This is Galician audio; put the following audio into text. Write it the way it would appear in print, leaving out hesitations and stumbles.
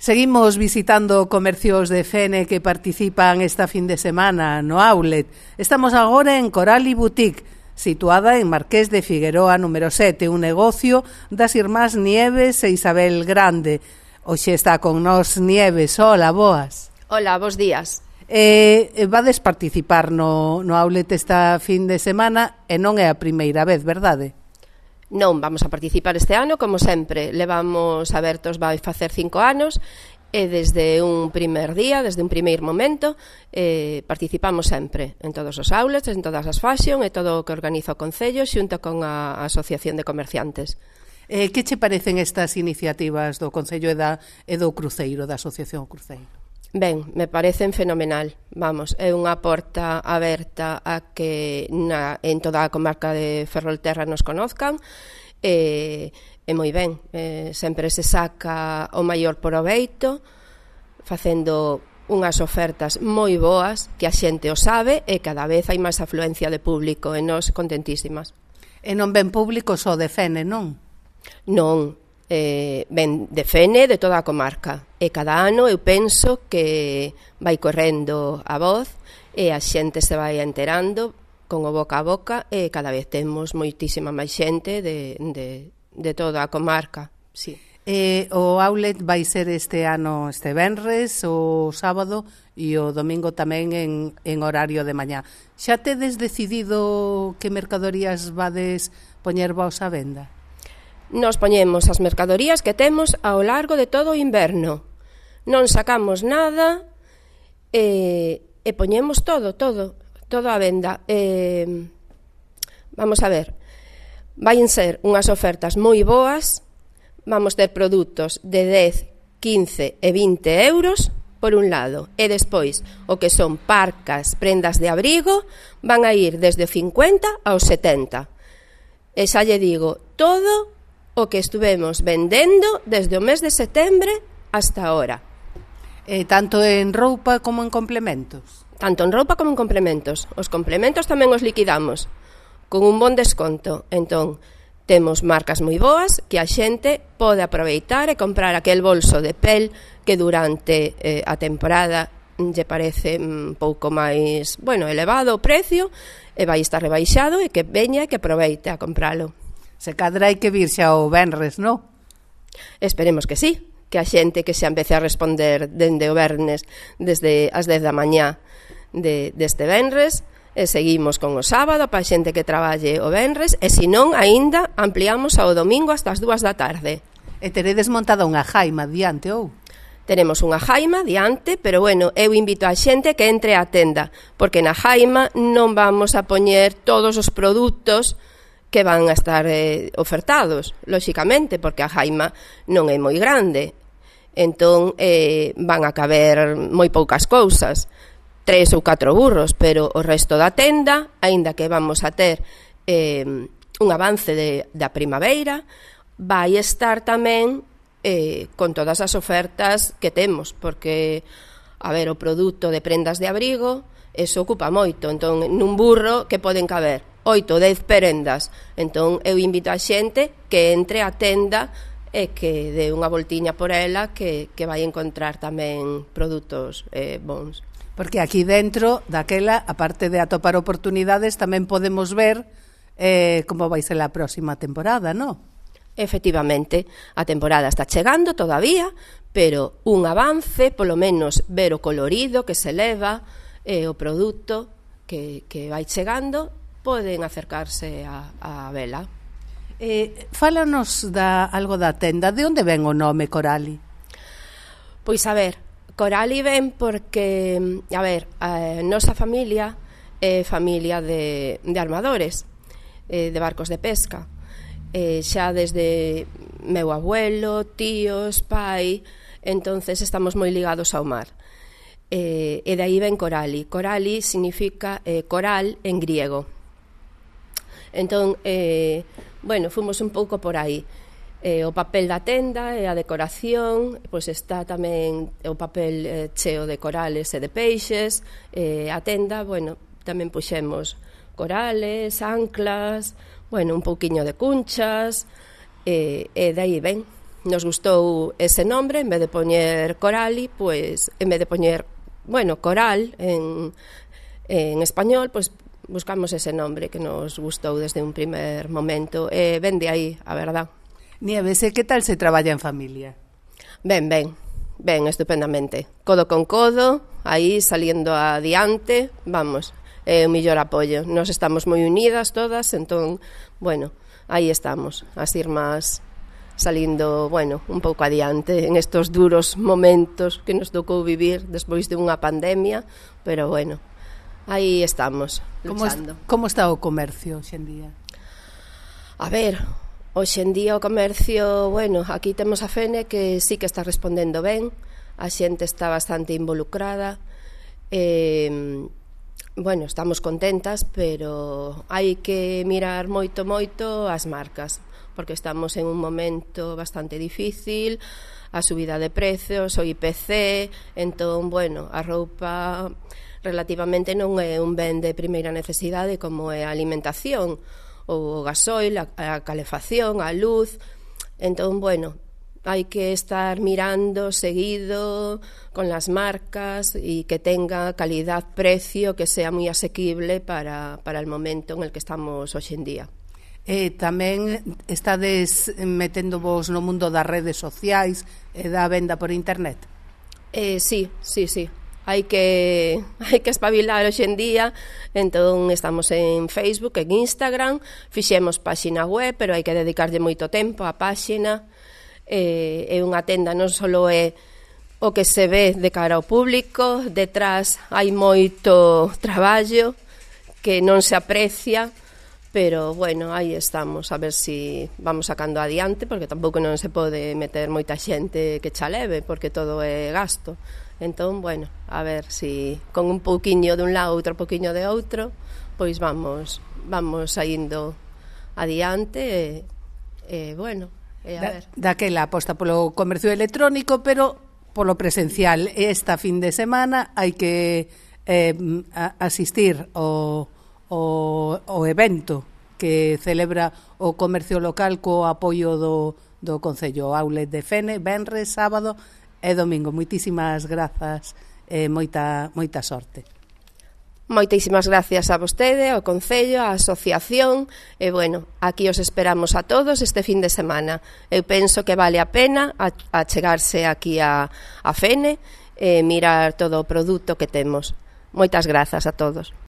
Seguimos visitando comercios de Fene que participan esta fin de semana no Outlet. Estamos agora en Corali Boutique, situada en Marqués de Figueroa número 7, un negocio das irmás Nieves e Isabel Grande. Hoxe está con nós Nieves. Hola, boas. Hola, bos días. Vades participar no Outlet esta fin de semana e non é a primeira vez, verdade? Non, vamos a participar este ano, como sempre. Levamos abertos, vai facer 5 anos, e desde un primer día, desde un primeiro momento, participamos sempre en todos os outlets, en todas as fashion, e todo o que organiza o Concello, xunto con a Asociación de Comerciantes. Que che parecen estas iniciativas do Concello e do Cruceiro, da Asociación Cruceiro? Ben, me parecen fenomenal. Vamos, é unha porta aberta a que en toda a comarca de Ferrolterra nos conozcan, e moi ben, sempre se saca o maior proveito facendo unhas ofertas moi boas que a xente o sabe, e cada vez hai máis afluencia de público, e nós contentísimas. E non ven público só de Fene, non? Non, ben de Fene, de toda a comarca, e cada ano eu penso que vai correndo a voz e a xente se vai enterando con o boca a boca, e cada vez temos moitísima máis xente de toda a comarca, sí. O outlet vai ser este ano este venres, o sábado e o domingo tamén en horario de mañá. Xa tedes decidido que mercadorías vades poñer vos a venda? Nos poñemos as mercadorías que temos ao largo de todo o inverno. Non sacamos nada e poñemos todo a venda. Vamos a ver, vai ser unhas ofertas moi boas, vamos ter produtos de 10, 15 e 20 euros por un lado, e despois o que son parcas, prendas de abrigo, van a ir desde o 50 aos 70. E xa lle digo, todo o que estuvemos vendendo desde o mes de setembro hasta ahora. Tanto en roupa como en complementos? Tanto en roupa como en complementos. Os complementos tamén os liquidamos con un bon desconto. Entón, temos marcas moi boas que a xente pode aproveitar e comprar aquel bolso de pel que durante a temporada lle parece un pouco máis, elevado o precio, e vai estar rebaixado, e que veña e que aproveite a compralo. Se cadra hai que vir xa o venres, non? Esperemos que sí, que a xente que xa empece a responder dende o vernes, desde as 10 da mañá deste venres, e seguimos con o sábado para a xente que traballe o venres, e se non, aínda ampliamos ao domingo hasta as 2 da tarde. E teredes montada unha jaima diante, ou? Tenemos unha jaima diante, pero eu invito a xente que entre á tenda, porque na jaima non vamos a poñer todos os produtos que van a estar ofertados, lóxicamente, porque a jaima non é moi grande. Entón, van a caber moi poucas cousas, 3 ou 4 burros, pero o resto da tenda, aínda que vamos a ter un avance da primavera, vai estar tamén con todas as ofertas que temos, porque, o produto de prendas de abrigo, eso ocupa moito. Entón, nun burro que poden caber 8 ou 10 prendas. Entón, eu invito a xente que entre á tenda e que dé unha voltiña por ela, que vai encontrar tamén produtos bons. Porque aquí dentro daquela, aparte de atopar oportunidades, tamén podemos ver como vai ser a próxima temporada, non? Efectivamente, a temporada está chegando todavía, pero un avance, polo menos ver o colorido que se leva, o produto que vai chegando, poden acercarse a vela. Fálanos algo da tenda. De onde ven o nome Corali? Pois Corali ven porque, a nosa familia é familia de armadores, de barcos de pesca. Xa desde meu abuelo, tíos, pai, entonces estamos moi ligados ao mar. E de aí ven Corali. Corali significa coral en griego. Entón, fomos un pouco por aí. O papel da tenda e a decoración, pois está tamén o papel cheo de corales e de peixes. A tenda, tamén puxemos corales, anclas, un pouquiño de cunchas, e de aí ven. nos gustou ese nombre, en vez de poñer Corali, pois, en vez de poñer, Coral en español, pois buscamos ese nombre que nos gustou desde un primer momento. Ben de aí, a verdad. Nieves, que tal se traballa en familia? Ben, estupendamente. Codo con codo, aí saliendo adiante, vamos, é o millor apoio. Nos estamos moi unidas todas, entón, aí estamos, as irmás salindo, un pouco adiante en estos duros momentos que nos tocou vivir despois de unha pandemia, pero aí estamos, luchando. Como está o comercio hoxe en día? A ver, hoxe en día o comercio, aquí temos a Fene que sí que está respondendo ben, a xente está bastante involucrada, estamos contentas, pero hai que mirar moito as marcas, porque estamos en un momento bastante difícil, a subida de precios, o IPC, entón, a roupa relativamente non é un ben de primeira necesidade como é a alimentación, o gasoil, a calefacción, a luz, entón, hai que estar mirando seguido con las marcas e que tenga calidad-precio que sea moi asequible para el momento en el que estamos hoxe en día. Tamén estades meténdovos no mundo das redes sociais e da venda por internet? Sí. Hai que espabilar hoxe en día, entón estamos en Facebook, en Instagram, fixemos páxina web, pero hai que dedicarlle moito tempo á páxina. É unha tenda, non só é o que se ve de cara ao público, detrás hai moito traballo que non se aprecia, pero aí estamos, a ver si vamos sacando adiante, porque tampouco non se pode meter moita xente que chaleve, porque todo é gasto. Entón, a ver si con un pouquiño de un lado, outro pouquiño de outro, pois vamos saindo adiante a ver. Daquela aposta polo comercio electrónico, pero polo presencial. Esta fin de semana hai que asistir ao evento que celebra o comercio local co apoio do Concello Outlet de Fene, venres, sábado e domingo. Moitísimas grazas e moita sorte. Moitísimas gracias a vostede, ao Concello, á asociación e, aquí os esperamos a todos este fin de semana. Eu penso que vale a pena achegarse aquí a Fene e mirar todo o produto que temos. Moitas grazas a todos.